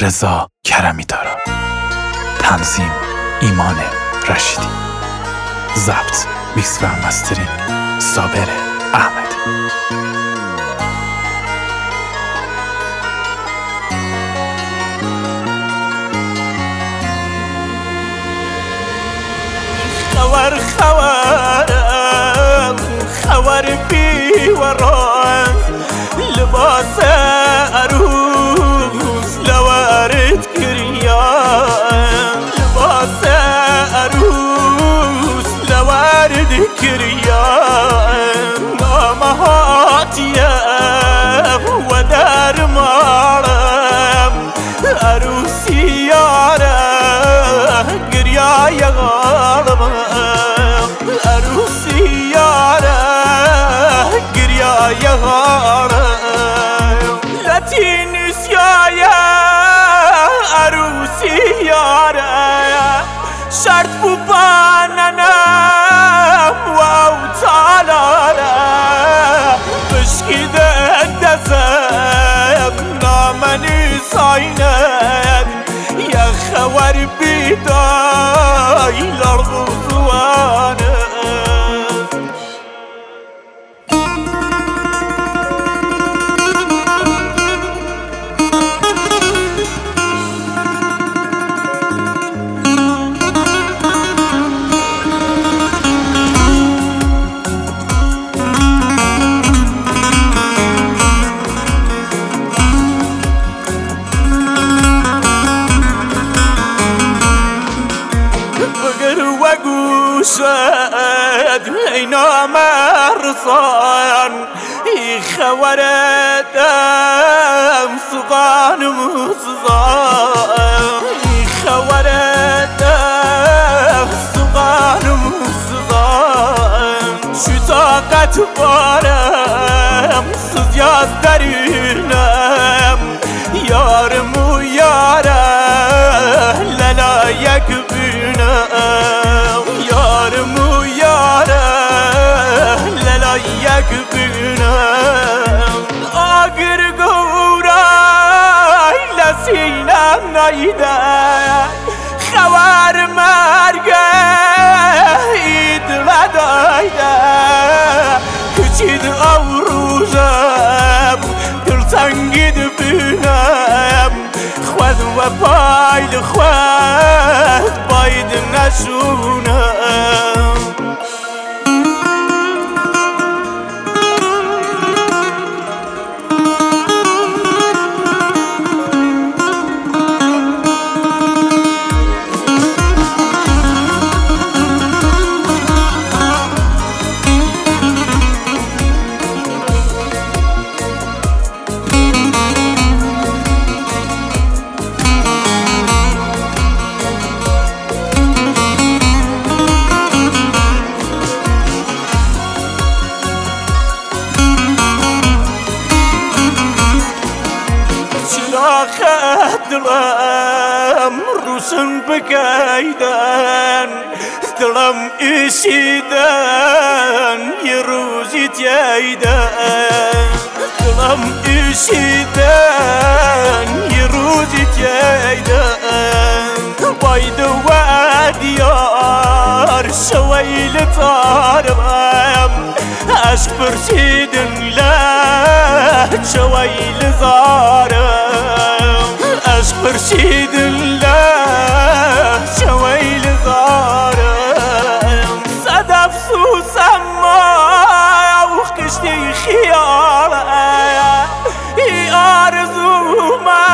رضا کرمی دارا. تنظیم ایمان رشیدی. ضبط میکس و مسترینگ صابر احمدی. خبر بی وران لباس عروس لوارد کریان لباس عروس لوارد کریان نامهاتیه و در مارم عروسی یاره گریای غالم عروسی یاره گریای غالم لاتینس یاره عروسی یاره شرط بو باننم واو تالاره بشکی دزم نامنی سایند یا خوار بیدای لرغو زوانه شد اینا مرسان ای خوردم سقان مصزان ای خوردم سقان مصزان شو طاقت بارم سوزیاز درونم یارم و یاره للا یک بینم یارم و یاره للا یک بینم آگر گورای لسینم نایده خوار مرگه اید لدایده کچید آوروزم دلتنگید بینم خود و پایل خود باید نشونم دلم روشن بگیدن دلم اشیدن یه روزی تییدن دلم اشیدن یه روزی تییدن باید و دیار شویل تارم عشق برشیدن لا شویل زارم عشق برشید الله شویل زارم صدف سوسم ما و کشتی خیاله ای آرزو ما